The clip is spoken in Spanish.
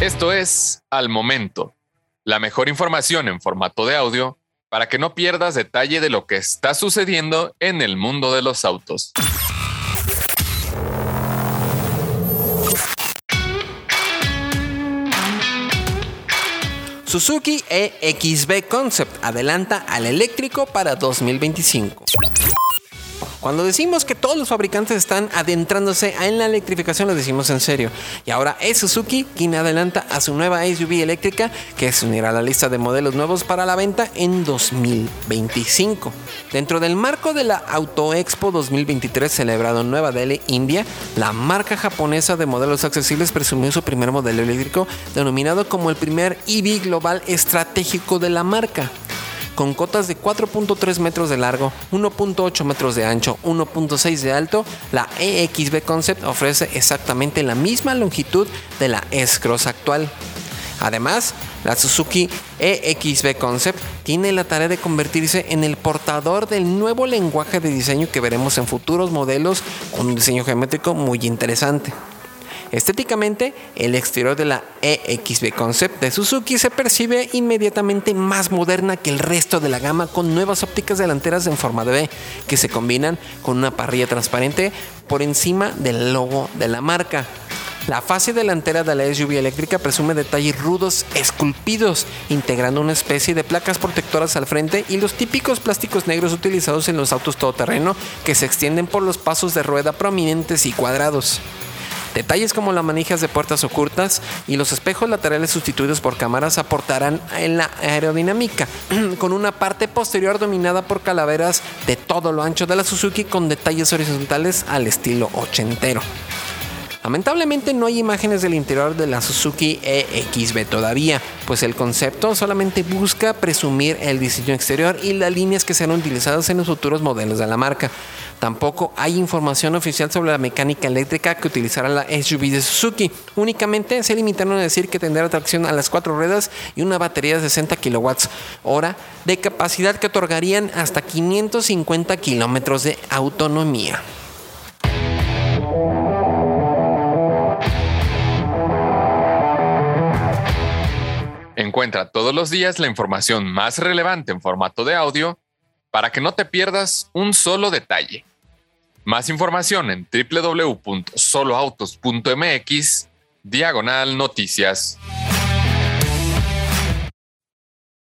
Esto es Al Momento, la mejor información en formato de audio para que no pierdas detalle de lo que está sucediendo en el mundo de los autos. Suzuki EXB Concept adelanta al eléctrico para 2025. Cuando decimos que todos los fabricantes están adentrándose en la electrificación, lo decimos en serio. Y ahora es Suzuki quien adelanta a su nueva SUV eléctrica, que se unirá a la lista de modelos nuevos para la venta en 2025. Dentro del marco de la Auto Expo 2023 celebrado en Nueva Delhi, India, la marca japonesa de modelos accesibles presumió su primer modelo eléctrico, denominado como el primer EV global estratégico de la marca. Con cotas de 4.3 metros de largo, 1.8 metros de ancho, 1.6 de alto, la EXB Concept ofrece exactamente la misma longitud de la S-Cross actual. Además, la Suzuki EXB Concept tiene la tarea de convertirse en el portador del nuevo lenguaje de diseño que veremos en futuros modelos con un diseño geométrico muy interesante. Estéticamente, el exterior de la EXB Concept de Suzuki se percibe inmediatamente más moderna que el resto de la gama, con nuevas ópticas delanteras en forma de V que se combinan con una parrilla transparente por encima del logo de la marca. La fase delantera de la SUV eléctrica presume detalles rudos esculpidos, integrando una especie de placas protectoras al frente y los típicos plásticos negros utilizados en los autos todoterreno que se extienden por los pasos de rueda prominentes y cuadrados. Detalles como las manijas de puertas ocultas y los espejos laterales sustituidos por cámaras aportarán en la aerodinámica, con una parte posterior dominada por calaveras de todo lo ancho de la Suzuki con detalles horizontales al estilo ochentero. Lamentablemente no hay imágenes del interior de la Suzuki EXB todavía, pues el concepto solamente busca presumir el diseño exterior y las líneas que serán utilizadas en los futuros modelos de la marca. Tampoco hay información oficial sobre la mecánica eléctrica que utilizará la SUV de Suzuki. Únicamente se limitaron a decir que tendrá tracción a las 4 ruedas y una batería de 60 kWh de capacidad que otorgarían hasta 550 kilómetros de autonomía. Encuentra todos los días la información más relevante en formato de audio para que no te pierdas un solo detalle. Más información en www.soloautos.mx/noticias.